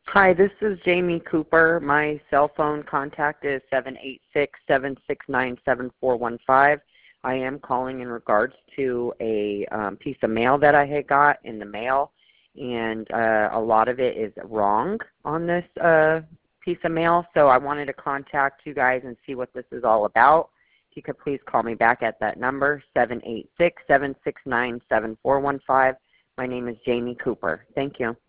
Hi, this is Jamie Cooper. My cell phone contact is 786-769-7415. I am calling in regards to a piece of mail that I had got in the mail, and a lot of it is wrong on this piece of mail, so I wanted to contact you guys and see what this is all about. If you could please call me back at that number, 786-769-7415. My name is Jamie Cooper. Thank you.